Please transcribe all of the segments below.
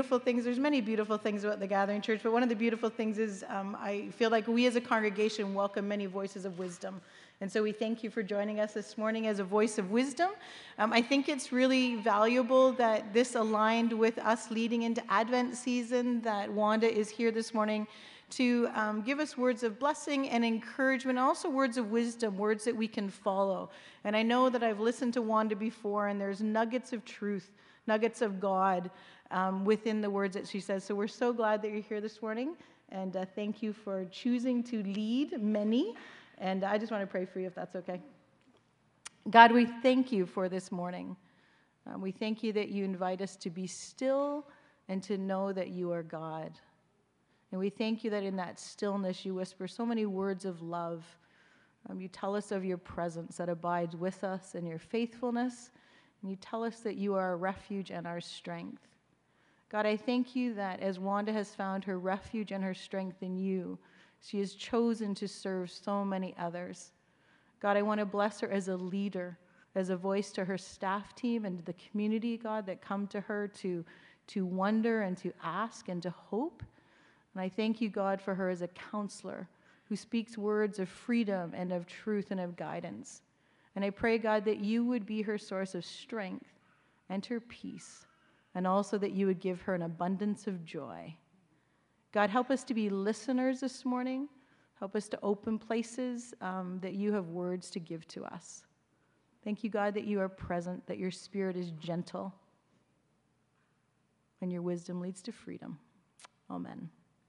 beautiful things, there's many beautiful things about the Gathering Church, but one of the beautiful things is I feel like we as a congregation welcome many voices of wisdom. And so we thank you for joining us this morning as a voice of wisdom. I think it's really valuable that this aligned with us leading into Advent season, that Wanda is here this morning to give us words of blessing and encouragement, and also words of wisdom, words that we can follow. And I know that I've listened to Wanda before, and there's nuggets of truth, nuggets of God within the words that she says. So we're so glad that you're here this morning, and thank you for choosing to lead many. And I just want to pray for you, if that's okay. God, we thank you for this morning. We thank you that you invite us to be still and to know that you are God. And we thank you that in that stillness you whisper so many words of love. You tell us of your presence that abides with us and your faithfulness. And you tell us that you are our refuge and our strength. God, I thank you that as Wanda has found her refuge and her strength in you, she has chosen to serve so many others. God, I want to bless her as a leader, as a voice to her staff team and to the community, God, that come to her to wonder and to ask and to hope. And I thank you, God, for her as a counselor who speaks words of freedom and of truth and of guidance. And I pray, God, that you would be her source of strength and her peace, and also that you would give her an abundance of joy. God, help us to be listeners this morning. Help us to open places that you have words to give to us. Thank you, God, that you are present, that your spirit is gentle, and your wisdom leads to freedom. Amen.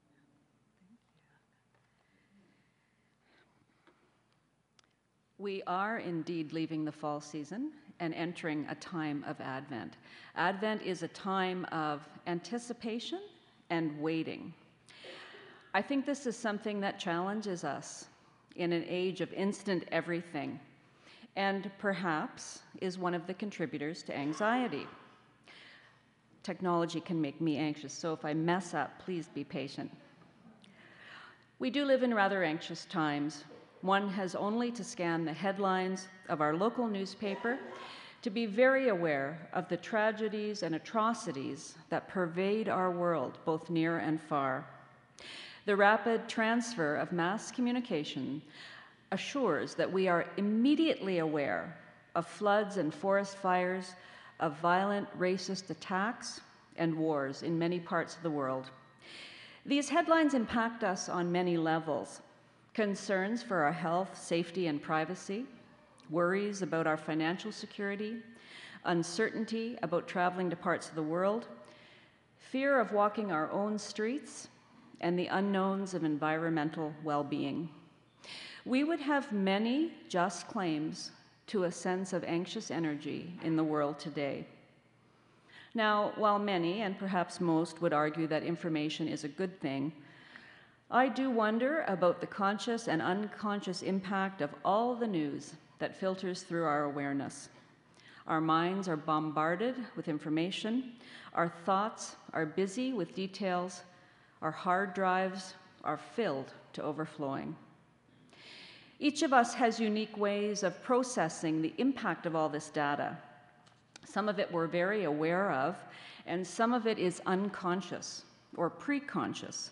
We are indeed leaving the fall season and entering a time of Advent. Advent is a time of anticipation and waiting. I think this is something that challenges us in an age of instant everything, and perhaps is one of the contributors to anxiety. Technology can make me anxious, so if I mess up, please be patient. We do live in rather anxious times. One has only to scan the headlines of our local newspaper to be very aware of the tragedies and atrocities that pervade our world, both near and far. The rapid transfer of mass communication assures that we are immediately aware of floods and forest fires, of violent racist attacks and wars in many parts of the world. These headlines impact us on many levels: concerns for our health, safety, and privacy, worries about our financial security, uncertainty about traveling to parts of the world, fear of walking our own streets, and the unknowns of environmental well-being. We would have many just claims to a sense of anxious energy in the world today. Now, while many, and perhaps most, would argue that information is a good thing, I do wonder about the conscious and unconscious impact of all the news that filters through our awareness. Our minds are bombarded with information, our thoughts are busy with details, our hard drives are filled to overflowing. Each of us has unique ways of processing the impact of all this data. Some of it we're very aware of, and some of it is unconscious or preconscious.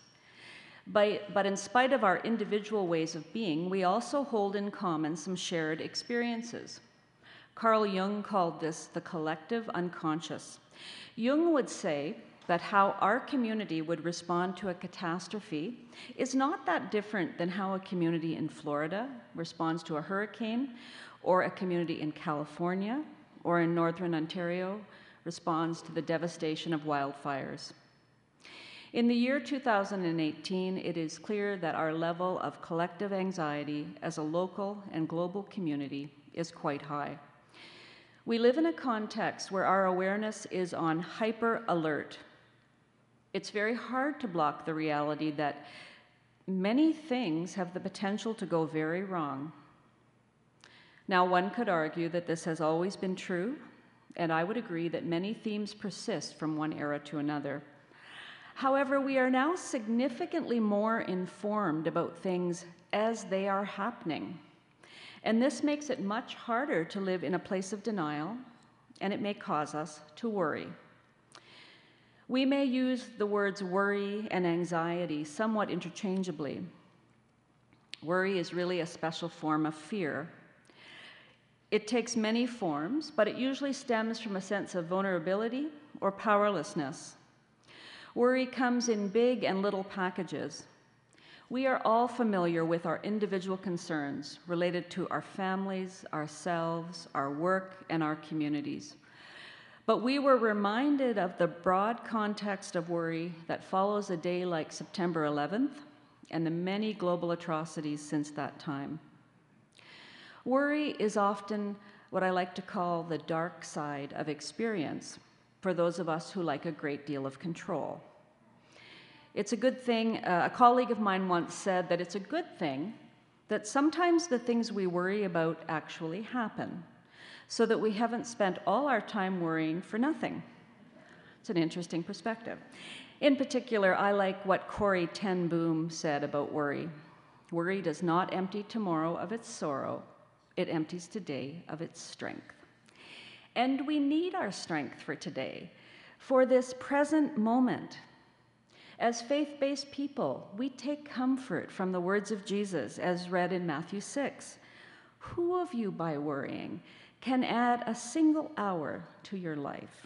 But in spite of our individual ways of being, we also hold in common some shared experiences. Carl Jung called this the collective unconscious. Jung would say that how our community would respond to a catastrophe is not that different than how a community in Florida responds to a hurricane, or a community in California or in Northern Ontario responds to the devastation of wildfires. In the year 2018, it is clear that our level of collective anxiety as a local and global community is quite high. We live in a context where our awareness is on hyper alert. It's very hard to block the reality that many things have the potential to go very wrong. Now, one could argue that this has always been true, and I would agree that many themes persist from one era to another. However, we are now significantly more informed about things as they are happening. And this makes it much harder to live in a place of denial, and it may cause us to worry. We may use the words worry and anxiety somewhat interchangeably. Worry is really a special form of fear. It takes many forms, but it usually stems from a sense of vulnerability or powerlessness. Worry comes in big and little packages. We are all familiar with our individual concerns related to our families, ourselves, our work, and our communities. But we were reminded of the broad context of worry that follows a day like September 11th and the many global atrocities since that time. Worry is often what I like to call the dark side of experience for those of us who like a great deal of control. It's a good thing, a colleague of mine once said that it's a good thing that sometimes the things we worry about actually happen, so that we haven't spent all our time worrying for nothing. It's an interesting perspective. In particular, I like what Corrie ten Boom said about worry. Worry does not empty tomorrow of its sorrow. It empties today of its strength. And we need our strength for today, for this present moment. As faith-based people, we take comfort from the words of Jesus as read in Matthew 6. Who of you, by worrying, can add a single hour to your life?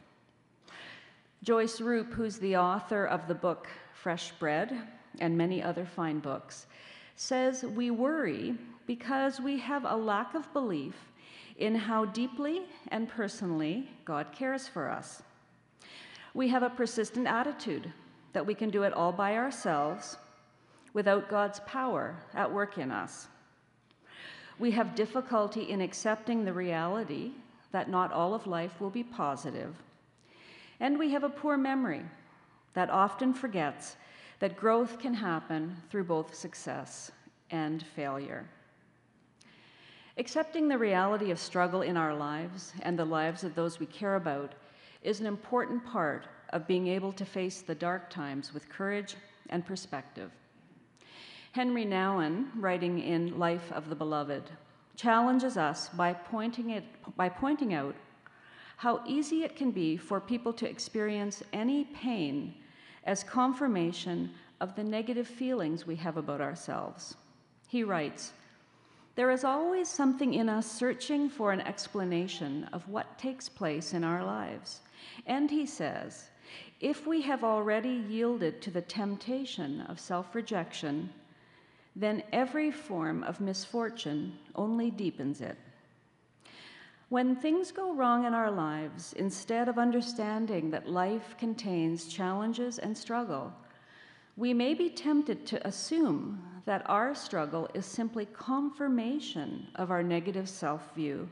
Joyce Roop, who's the author of the book Fresh Bread and many other fine books, says we worry because we have a lack of belief in how deeply and personally God cares for us. We have a persistent attitude that we can do it all by ourselves without God's power at work in us. We have difficulty in accepting the reality that not all of life will be positive. And we have a poor memory that often forgets that growth can happen through both success and failure. Accepting the reality of struggle in our lives and the lives of those we care about is an important part of being able to face the dark times with courage and perspective. Henry Nouwen, writing in Life of the Beloved, challenges us by pointing out how easy it can be for people to experience any pain as confirmation of the negative feelings we have about ourselves. He writes, "There is always something in us searching for an explanation of what takes place in our lives." And he says, if we have already yielded to the temptation of self-rejection, then every form of misfortune only deepens it. When things go wrong in our lives, instead of understanding that life contains challenges and struggle, we may be tempted to assume that our struggle is simply confirmation of our negative self-view.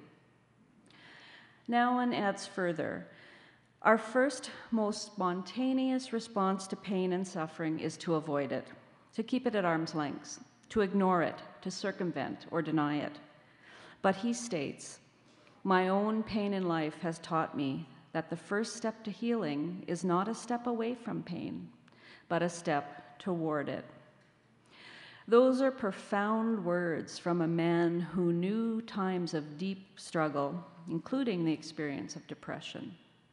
Nouwen adds further, our first, most spontaneous response to pain and suffering is to avoid it, to keep it at arm's length, to ignore it, to circumvent or deny it. But he states, my own pain in life has taught me that the first step to healing is not a step away from pain, but a step toward it. Those are profound words from a man who knew times of deep struggle, including the experience of depression.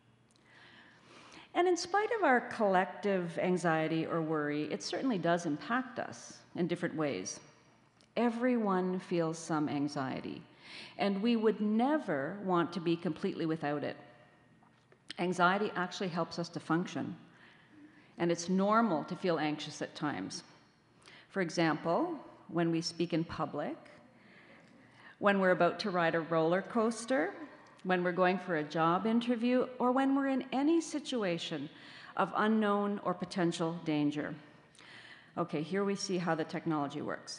And in spite of our collective anxiety or worry, it certainly does impact us in different ways. Everyone feels some anxiety, and we would never want to be completely without it. Anxiety actually helps us to function, and it's normal to feel anxious at times. For example, when we speak in public, when we're about to ride a roller coaster, when we're going for a job interview, or when we're in any situation of unknown or potential danger. Okay, here we see how the technology works.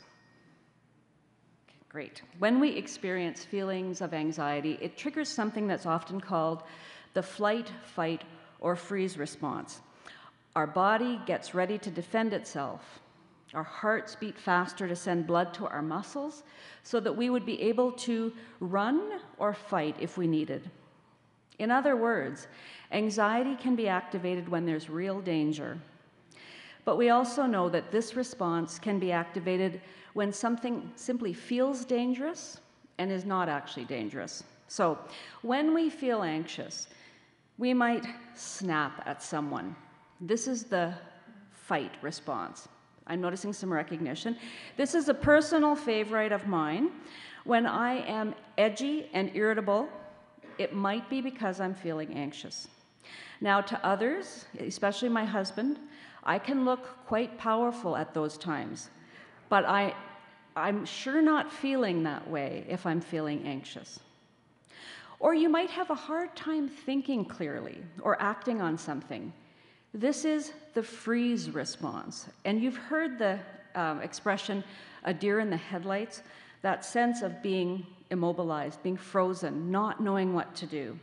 Okay, great. When we experience feelings of anxiety, it triggers something that's often called the flight, fight, or freeze response. Our body gets ready to defend itself. Our hearts beat faster to send blood to our muscles so that we would be able to run or fight if we needed. In other words, anxiety can be activated when there's real danger. But we also know that this response can be activated when something simply feels dangerous and is not actually dangerous. So when we feel anxious, we might snap at someone, This is the fight response. I'm noticing some recognition. This is a personal favorite of mine. When I am edgy and irritable, it might be because I'm feeling anxious. Now, to others, especially my husband, I can look quite powerful at those times, but I'm sure not feeling that way if I'm feeling anxious. Or you might have a hard time thinking clearly or acting on something. This is the freeze response. And you've heard the expression, a deer in the headlights, that sense of being immobilized, being frozen, not knowing what to do.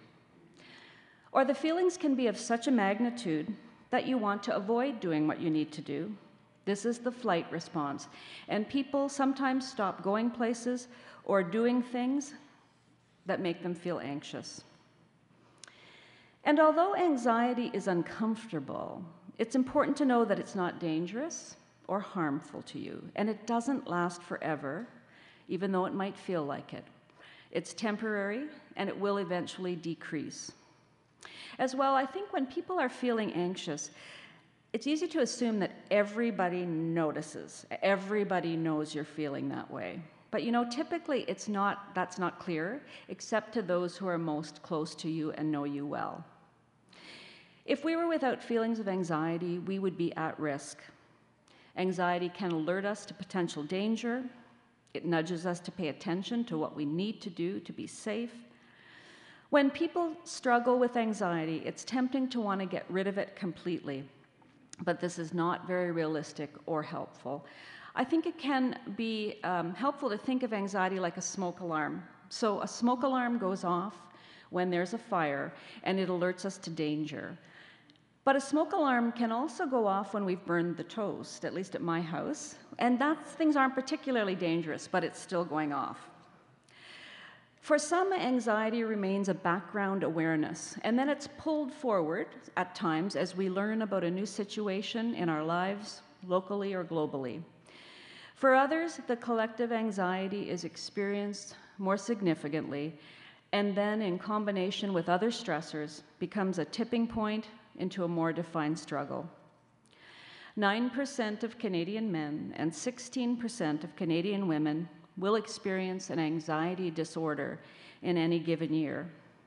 Or the feelings can be of such a magnitude that you want to avoid doing what you need to do. This is the flight response. And people sometimes stop going places or doing things that make them feel anxious. And although anxiety is uncomfortable, it's important to know that it's not dangerous or harmful to you, and it doesn't last forever, even though it might feel like it. It's temporary, and it will eventually decrease. As well, I think when people are feeling anxious, it's easy to assume that everybody notices, everybody knows you're feeling that way. But typically that's not clear, except to those who are most close to you and know you well. If we were without feelings of anxiety, we would be at risk. Anxiety can alert us to potential danger. It nudges us to pay attention to what we need to do to be safe. When people struggle with anxiety, it's tempting to want to get rid of it completely, but this is not very realistic or helpful. I think it can be helpful to think of anxiety like a smoke alarm. So a smoke alarm goes off when there's a fire, and it alerts us to danger. But a smoke alarm can also go off when we've burned the toast, at least at my house, and things aren't particularly dangerous, but it's still going off. For some, anxiety remains a background awareness, and then it's pulled forward at times as we learn about a new situation in our lives, locally or globally. For others, the collective anxiety is experienced more significantly, and then in combination with other stressors, becomes a tipping point into a more defined struggle. 9% of Canadian men and 16% of Canadian women will experience an anxiety disorder in any given year.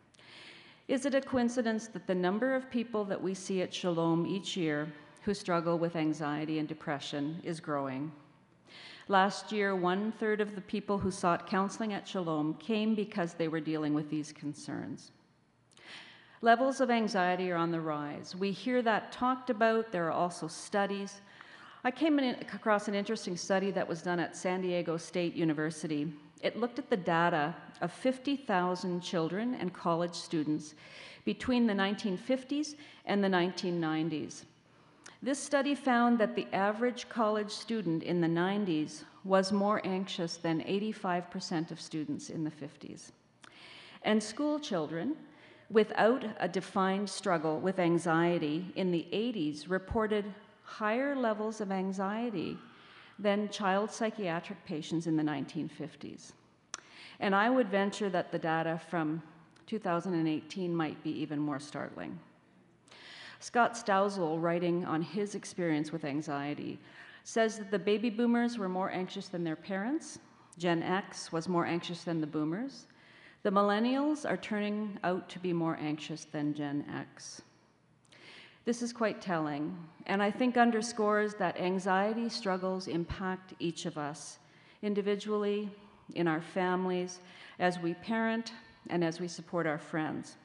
Is it a coincidence that the number of people that we see at Shalom each year who struggle with anxiety and depression is growing? Last year, 1/3 of the people who sought counseling at Shalom came because they were dealing with these concerns. Levels of anxiety are on the rise. We hear that talked about. There are also studies. I came across an interesting study that was done at San Diego State University. It looked at the data of 50,000 children and college students between the 1950s and the 1990s. This study found that the average college student in the 90s was more anxious than 85% of students in the 50s. And school children without a defined struggle with anxiety in the 80s reported higher levels of anxiety than child psychiatric patients in the 1950s. And I would venture that the data from 2018 might be even more startling. Scott Stousel, writing on his experience with anxiety, says that the baby boomers were more anxious than their parents. Gen X was more anxious than the boomers. The millennials are turning out to be more anxious than Gen X. This is quite telling, and I think underscores that anxiety struggles impact each of us, individually, in our families, as we parent, and as we support our friends.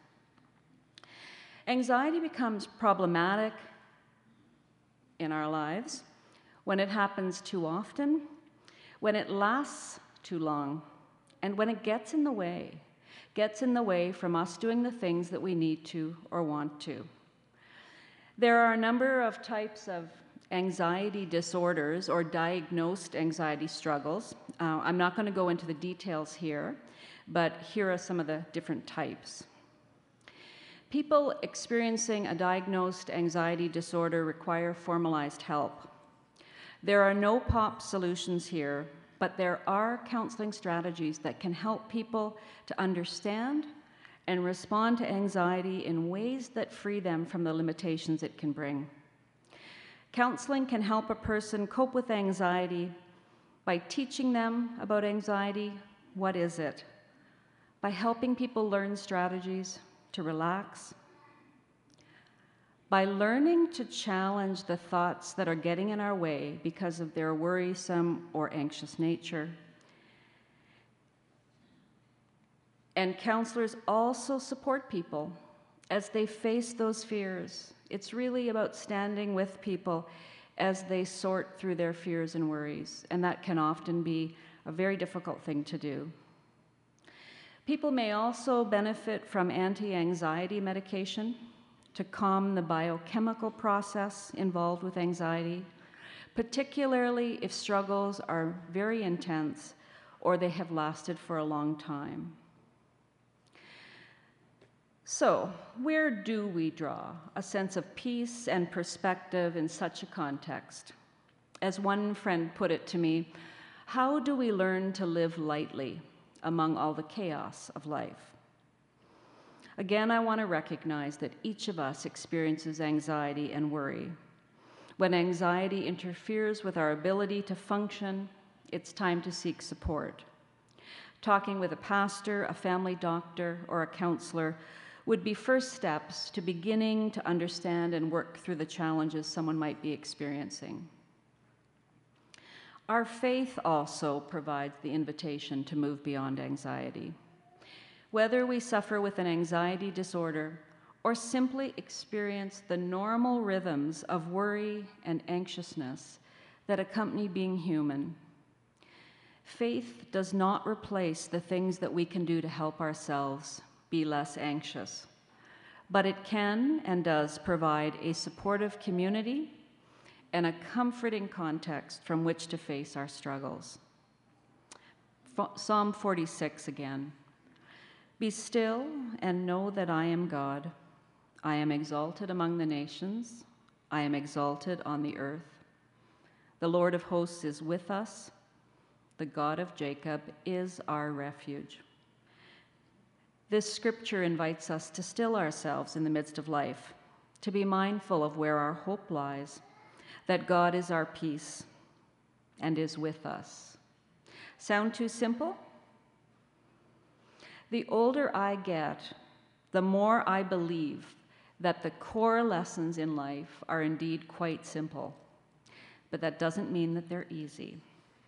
Anxiety becomes problematic in our lives when it happens too often, when it lasts too long, and when it gets in the way from us doing the things that we need to or want to. There are a number of types of anxiety disorders or diagnosed anxiety struggles. I'm not going to go into the details here, but here are some of the different types. People experiencing a diagnosed anxiety disorder require formalized help. There are no pop solutions here, but there are counseling strategies that can help people to understand and respond to anxiety in ways that free them from the limitations it can bring. Counseling can help a person cope with anxiety by teaching them about anxiety. What is it? By helping people learn strategies to relax, by learning to challenge the thoughts that are getting in our way because of their worrisome or anxious nature. And counselors also support people as they face those fears. It's really about standing with people as they sort through their fears and worries, and that can often be a very difficult thing to do. People may also benefit from anti-anxiety medication to calm the biochemical process involved with anxiety, particularly if struggles are very intense or they have lasted for a long time. So, where do we draw a sense of peace and perspective in such a context? As one friend put it to me, how do we learn to live lightly among all the chaos of life? Again, I want to recognize that each of us experiences anxiety and worry. When anxiety interferes with our ability to function, it's time to seek support. Talking with a pastor, a family doctor, or a counselor would be first steps to beginning to understand and work through the challenges someone might be experiencing. Our faith also provides the invitation to move beyond anxiety. Whether we suffer with an anxiety disorder or simply experience the normal rhythms of worry and anxiousness that accompany being human, faith does not replace the things that we can do to help ourselves be less anxious, but it can and does provide a supportive community and a comforting context from which to face our struggles. Psalm 46 again. Be still and know that I am God. I am exalted among the nations. I am exalted on the earth. The Lord of hosts is with us. The God of Jacob is our refuge. This scripture invites us to still ourselves in the midst of life, to be mindful of where our hope lies, that God is our peace and is with us. Sound too simple? The older I get, the more I believe that the core lessons in life are indeed quite simple, but that doesn't mean that they're easy.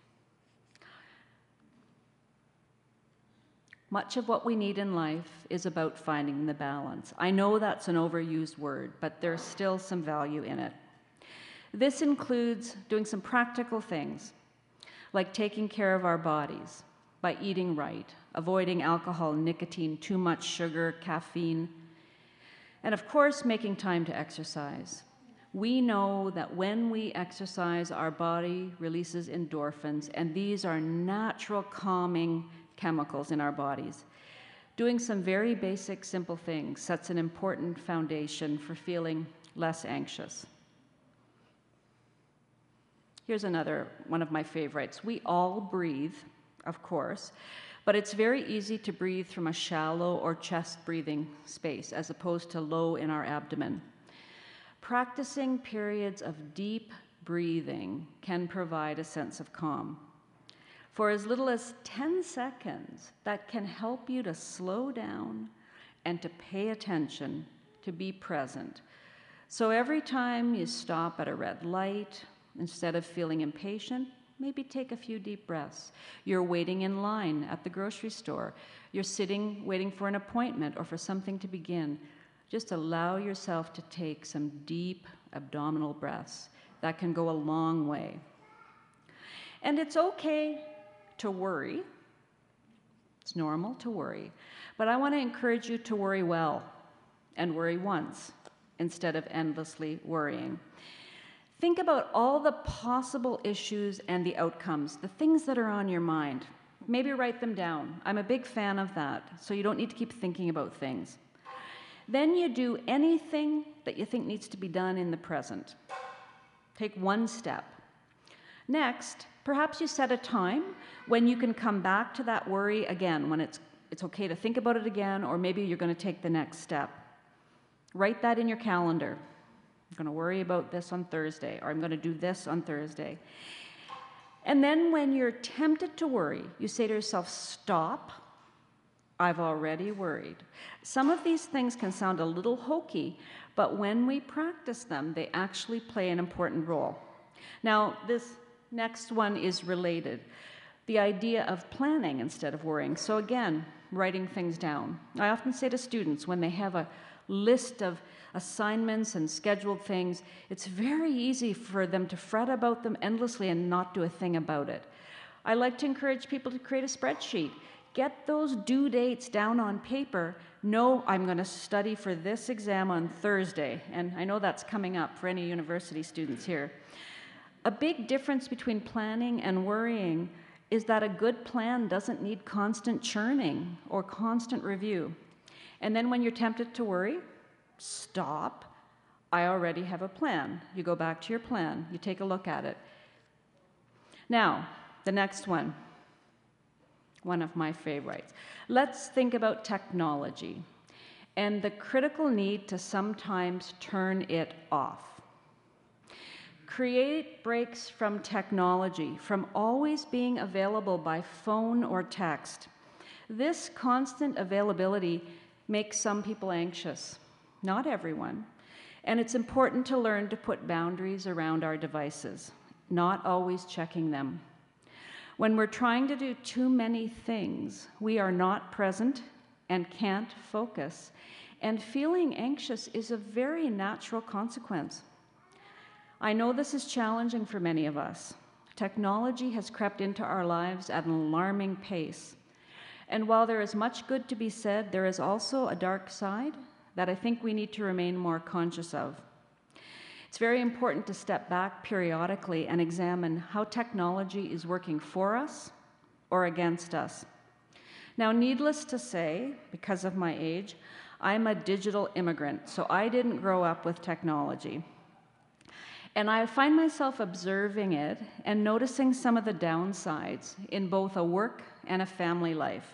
Much of what we need in life is about finding the balance. I know that's an overused word, but there's still some value in it. This includes doing some practical things, like taking care of our bodies by eating right, avoiding alcohol, nicotine, too much sugar, caffeine, and of course, making time to exercise. We know that when we exercise, our body releases endorphins, and these are natural calming chemicals in our bodies. Doing some very basic, simple things sets an important foundation for feeling less anxious. Here's another one of my favorites. We all breathe, of course, but it's very easy to breathe from a shallow or chest breathing space as opposed to low in our abdomen. Practicing periods of deep breathing can provide a sense of calm. For as little as 10 seconds, that can help you to slow down and to pay attention, to be present. So every time you stop at a red light, instead of feeling impatient, maybe take a few deep breaths. You're waiting in line at the grocery store. You're sitting, waiting for an appointment or for something to begin. Just allow yourself to take some deep abdominal breaths. That can go a long way. And it's okay to worry. It's normal to worry. But I want to encourage you to worry well and worry once instead of endlessly worrying. Think about all the possible issues and the outcomes, the things that are on your mind. Maybe write them down. I'm a big fan of that, so you don't need to keep thinking about things. Then you do anything that you think needs to be done in the present. Take one step. Next, perhaps you set a time when you can come back to that worry again, when it's okay to think about it again, or maybe you're going to take the next step. Write that in your calendar. I'm going to worry about this on Thursday, or I'm going to do this on Thursday. And then when you're tempted to worry, you say to yourself, stop, I've already worried. Some of these things can sound a little hokey, but when we practice them, they actually play an important role. Now, this next one is related. The idea of planning instead of worrying. So again, writing things down. I often say to students when they have a list of assignments and scheduled things, it's very easy for them to fret about them endlessly and not do a thing about it. I like to encourage people to create a spreadsheet. Get those due dates down on paper. Know I'm going to study for this exam on Thursday, and I know that's coming up for any university students here. A big difference between planning and worrying is that a good plan doesn't need constant churning or constant review. And then when you're tempted to worry, stop. I already have a plan. You go back to your plan. You take a look at it. Now, the next one of my favorites. Let's think about technology and the critical need to sometimes turn it off. Create breaks from technology, from always being available by phone or text. This constant availability makes some people anxious, not everyone. And it's important to learn to put boundaries around our devices, not always checking them. When we're trying to do too many things, we are not present and can't focus. And feeling anxious is a very natural consequence. I know this is challenging for many of us. Technology has crept into our lives at an alarming pace. And while there is much good to be said, there is also a dark side that I think we need to remain more conscious of. It's very important to step back periodically and examine how technology is working for us or against us. Now, needless to say, because of my age, I'm a digital immigrant, so I didn't grow up with technology. And I find myself observing it and noticing some of the downsides in both a work and a family life.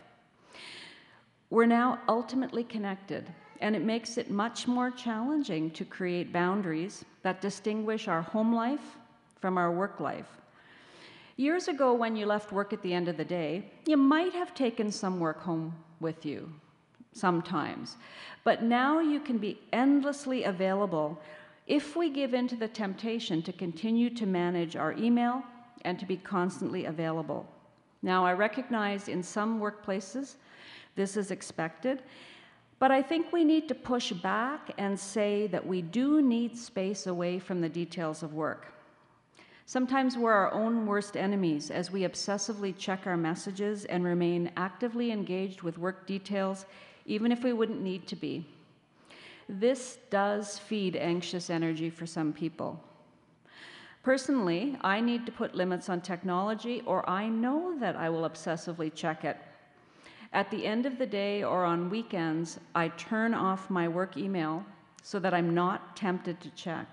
We're now ultimately connected, and it makes it much more challenging to create boundaries that distinguish our home life from our work life. Years ago, when you left work at the end of the day, you might have taken some work home with you sometimes. But now you can be endlessly available if we give in to the temptation to continue to manage our email and to be constantly available. Now, I recognize in some workplaces this is expected, but I think we need to push back and say that we do need space away from the details of work. Sometimes we're our own worst enemies as we obsessively check our messages and remain actively engaged with work details, even if we wouldn't need to be. This does feed anxious energy for some people. Personally, I need to put limits on technology, or I know that I will obsessively check it. At the end of the day or on weekends, I turn off my work email so that I'm not tempted to check.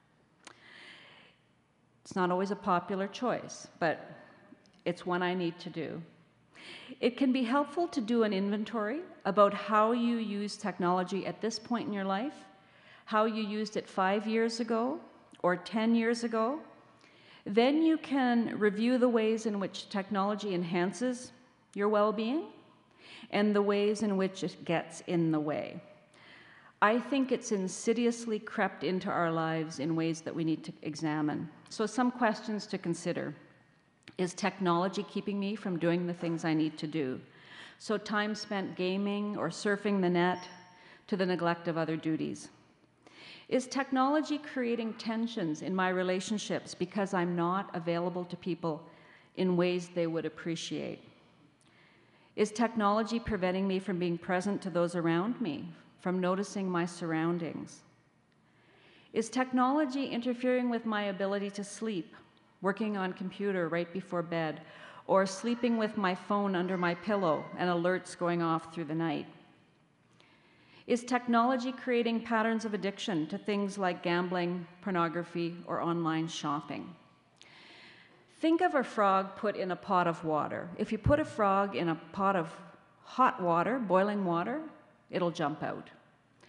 It's not always a popular choice, but it's one I need to do. It can be helpful to do an inventory about how you use technology at this point in your life, how you used it 5 years ago or 10 years ago. Then you can review the ways in which technology enhances your well-being and the ways in which it gets in the way. I think it's insidiously crept into our lives in ways that we need to examine. So some questions to consider. Is technology keeping me from doing the things I need to do? So time spent gaming or surfing the net to the neglect of other duties. Is technology creating tensions in my relationships because I'm not available to people in ways they would appreciate? Is technology preventing me from being present to those around me, from noticing my surroundings? Is technology interfering with my ability to sleep, working on computer right before bed, or sleeping with my phone under my pillow and alerts going off through the night? Is technology creating patterns of addiction to things like gambling, pornography, or online shopping? Think of a frog put in a pot of water. If you put a frog in a pot of hot water, boiling water, it'll jump out.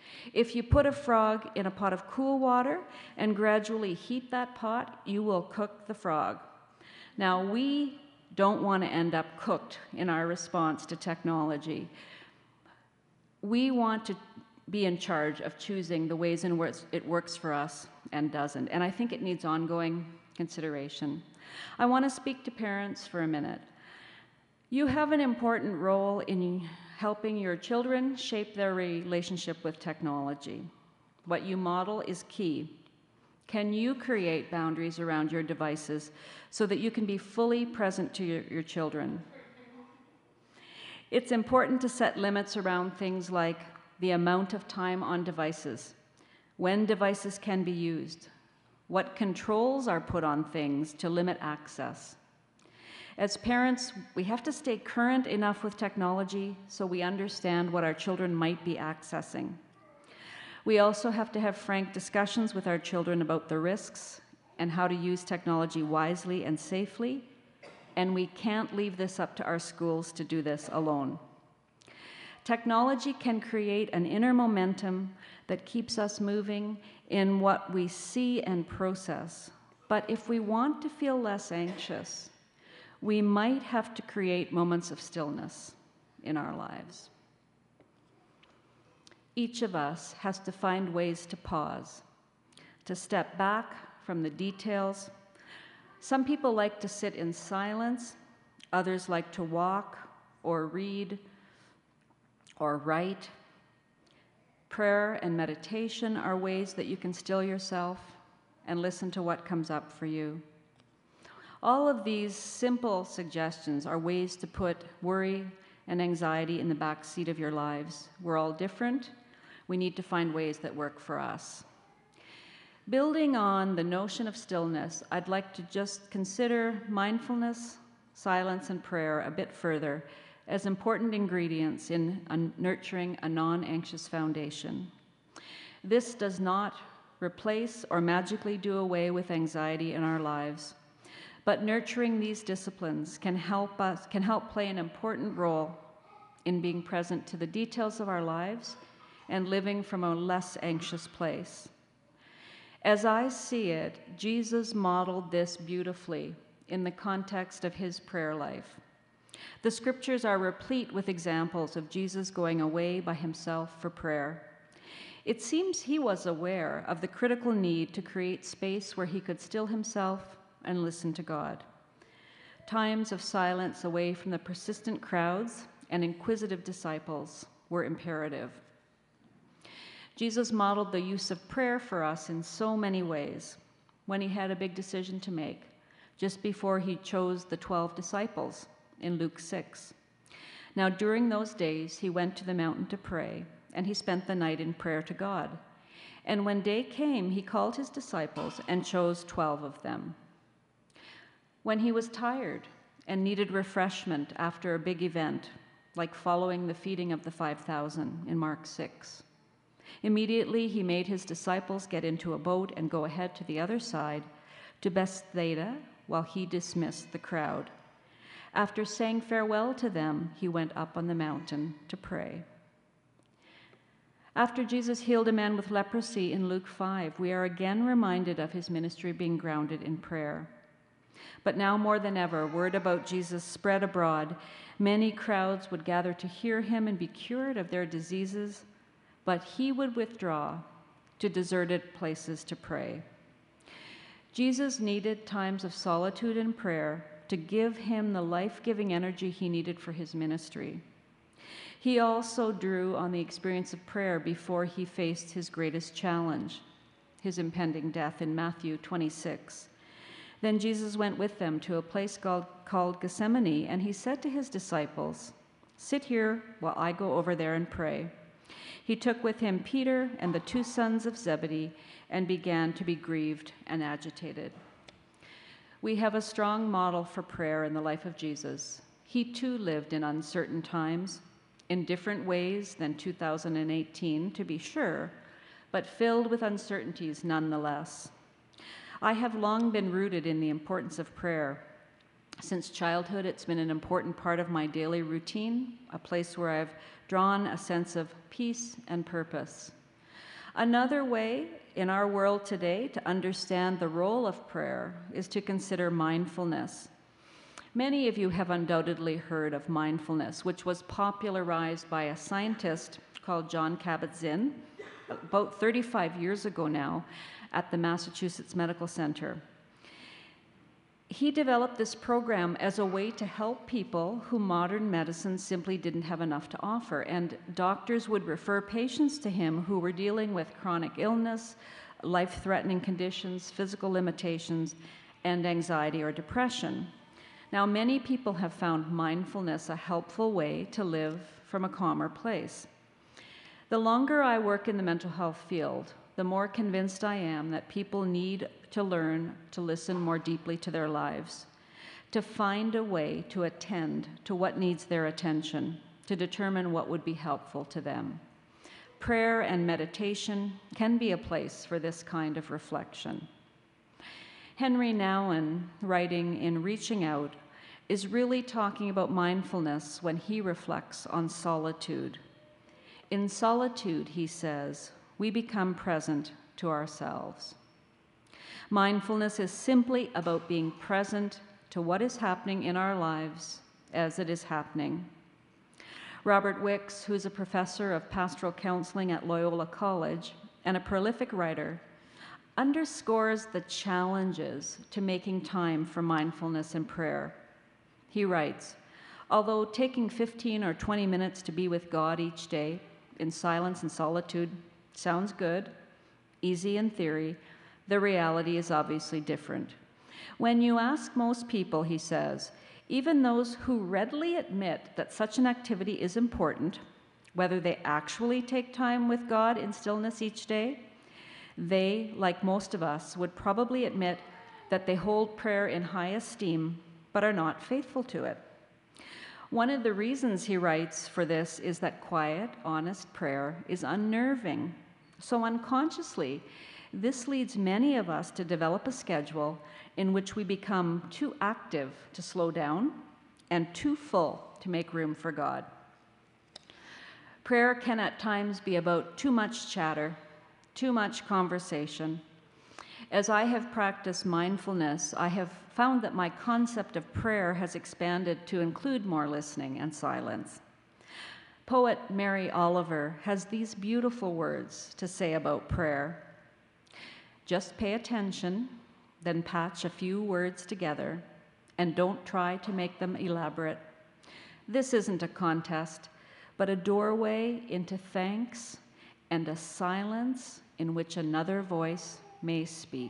If you put a frog in a pot of cool water and gradually heat that pot, you will cook the frog. Now, we don't want to end up cooked in our response to technology. We want to be in charge of choosing the ways in which it works for us and doesn't. And I think it needs ongoing consideration. I want to speak to parents for a minute. You have an important role in helping your children shape their relationship with technology. What you model is key. Can you create boundaries around your devices so that you can be fully present to your children? It's important to set limits around things like the amount of time on devices, when devices can be used, what controls are put on things to limit access. As parents, we have to stay current enough with technology so we understand what our children might be accessing. We also have to have frank discussions with our children about the risks and how to use technology wisely and safely, and we can't leave this up to our schools to do this alone. Technology can create an inner momentum that keeps us moving in what we see and process. But if we want to feel less anxious, we might have to create moments of stillness in our lives. Each of us has to find ways to pause, to step back from the details. Some people like to sit in silence, others like to walk or read or write. Prayer and meditation are ways that you can still yourself and listen to what comes up for you. All of these simple suggestions are ways to put worry and anxiety in the back seat of your lives. We're all different. We need to find ways that work for us. Building on the notion of stillness, I'd like to just consider mindfulness, silence, and prayer a bit further as important ingredients in nurturing a non-anxious foundation. This does not replace or magically do away with anxiety in our lives, but nurturing these disciplines can help play an important role in being present to the details of our lives and living from a less anxious place. As I see it, Jesus modeled this beautifully in the context of his prayer life. The scriptures are replete with examples of Jesus going away by himself for prayer. It seems he was aware of the critical need to create space where he could still himself and listen to God. Times of silence away from the persistent crowds and inquisitive disciples were imperative. Jesus modeled the use of prayer for us in so many ways when he had a big decision to make, just before he chose the 12 disciples in Luke 6. Now, during those days, he went to the mountain to pray, and he spent the night in prayer to God. And when day came, he called his disciples and chose 12 of them. When he was tired and needed refreshment after a big event, like following the feeding of the 5,000 in Mark 6, immediately he made his disciples get into a boat and go ahead to the other side to Bethsaida while he dismissed the crowd. After saying farewell to them, he went up on the mountain to pray. After Jesus healed a man with leprosy in Luke 5, we are again reminded of his ministry being grounded in prayer. But now more than ever, word about Jesus spread abroad. Many crowds would gather to hear him and be cured of their diseases, but he would withdraw to deserted places to pray. Jesus needed times of solitude and prayer to give him the life-giving energy he needed for his ministry. He also drew on the experience of prayer before he faced his greatest challenge, his impending death in Matthew 26. Then Jesus went with them to a place called Gethsemane, and he said to his disciples, "Sit here while I go over there and pray." He took with him Peter and the 2 sons of Zebedee and began to be grieved and agitated. We have a strong model for prayer in the life of Jesus. He too lived in uncertain times, in different ways than 2018, to be sure, but filled with uncertainties nonetheless. I have long been rooted in the importance of prayer. Since childhood, it's been an important part of my daily routine, a place where I've drawn a sense of peace and purpose. Another way in our world today to understand the role of prayer is to consider mindfulness. Many of you have undoubtedly heard of mindfulness, which was popularized by a scientist called Jon Kabat-Zinn about 35 years ago now at the Massachusetts Medical Center. He developed this program as a way to help people who modern medicine simply didn't have enough to offer, and doctors would refer patients to him who were dealing with chronic illness, life-threatening conditions, physical limitations, and anxiety or depression. Now, many people have found mindfulness a helpful way to live from a calmer place. The longer I work in the mental health field, the more convinced I am that people need to learn to listen more deeply to their lives, to find a way to attend to what needs their attention, to determine what would be helpful to them. Prayer and meditation can be a place for this kind of reflection. Henry Nouwen, writing in Reaching Out, is really talking about mindfulness when he reflects on solitude. In solitude, he says, we become present to ourselves. Mindfulness is simply about being present to what is happening in our lives as it is happening. Robert Wicks, who's a professor of pastoral counseling at Loyola College and a prolific writer, underscores the challenges to making time for mindfulness and prayer. He writes, although taking 15 or 20 minutes to be with God each day in silence and solitude sounds good, easy in theory, the reality is obviously different. When you ask most people, he says, even those who readily admit that such an activity is important, whether they actually take time with God in stillness each day, they, like most of us, would probably admit that they hold prayer in high esteem but are not faithful to it. One of the reasons, he writes, for this is that quiet, honest prayer is unnerving. So unconsciously, this leads many of us to develop a schedule in which we become too active to slow down and too full to make room for God. Prayer can at times be about too much chatter, too much conversation. As I have practiced mindfulness, I have found that my concept of prayer has expanded to include more listening and silence. Poet Mary Oliver has these beautiful words to say about prayer. Just pay attention, then patch a few words together, and don't try to make them elaborate. This isn't a contest, but a doorway into thanks and a silence in which another voice may speak.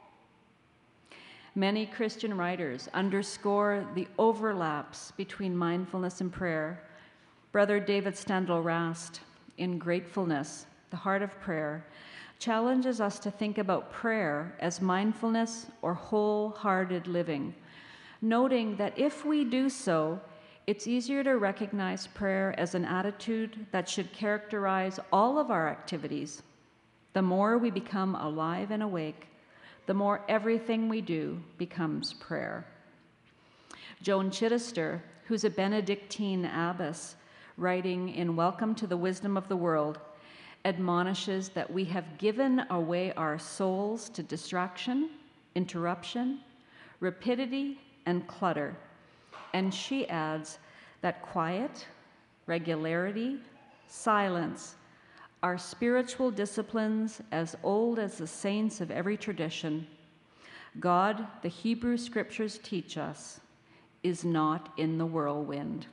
Many Christian writers underscore the overlaps between mindfulness and prayer. Brother David Steindl-Rast, in Gratefulness, the Heart of Prayer, challenges us to think about prayer as mindfulness or wholehearted living, noting that if we do so, it's easier to recognize prayer as an attitude that should characterize all of our activities. The more we become alive and awake, the more everything we do becomes prayer. Joan Chittister, who's a Benedictine abbess, writing in Welcome to the Wisdom of the World, admonishes that we have given away our souls to distraction, interruption, rapidity, and clutter. And she adds that quiet, regularity, silence are spiritual disciplines as old as the saints of every tradition. God, the Hebrew Scriptures teach us, is not in the whirlwind.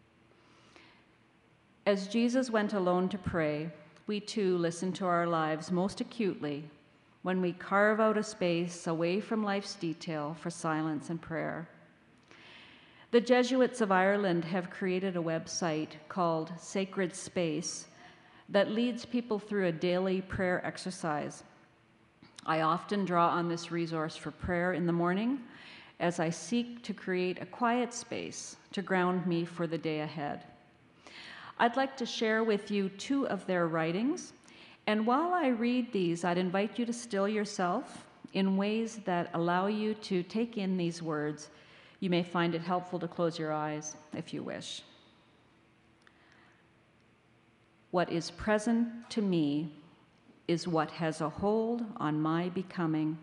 As Jesus went alone to pray, we too listen to our lives most acutely when we carve out a space away from life's detail for silence and prayer. The Jesuits of Ireland have created a website called Sacred Space that leads people through a daily prayer exercise. I often draw on this resource for prayer in the morning as I seek to create a quiet space to ground me for the day ahead. I'd like to share with you two of their writings, and while I read these, I'd invite you to still yourself in ways that allow you to take in these words. You may find it helpful to close your eyes if you wish. What is present to me is what has a hold on my becoming.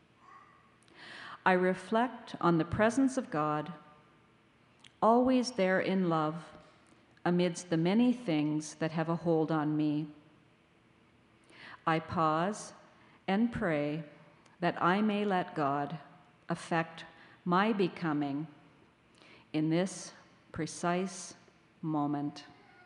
I reflect on the presence of God, always there in love, amidst the many things that have a hold on me. I pause and pray that I may let God affect my becoming in this precise moment.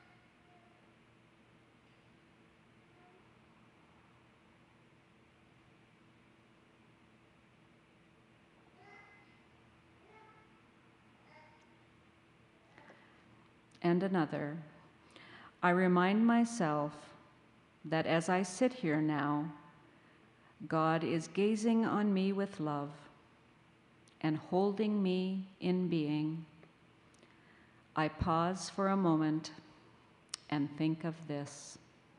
And another, I remind myself that as I sit here now, God is gazing on me with love and holding me in being. I pause for a moment and think of this.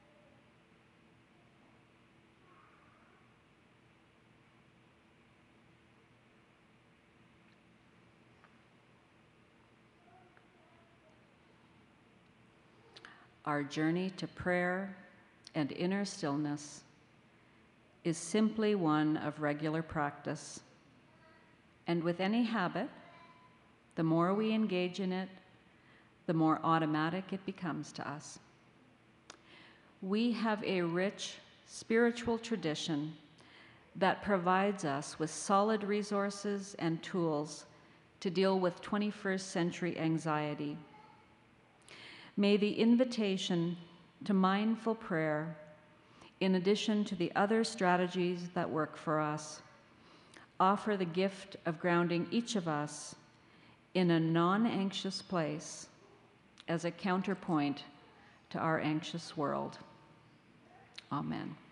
Our journey to prayer and inner stillness is simply one of regular practice. And with any habit, the more we engage in it, the more automatic it becomes to us. We have a rich spiritual tradition that provides us with solid resources and tools to deal with 21st century anxiety. May the invitation to mindful prayer, in addition to the other strategies that work for us, offer the gift of grounding each of us in a non-anxious place as a counterpoint to our anxious world. Amen.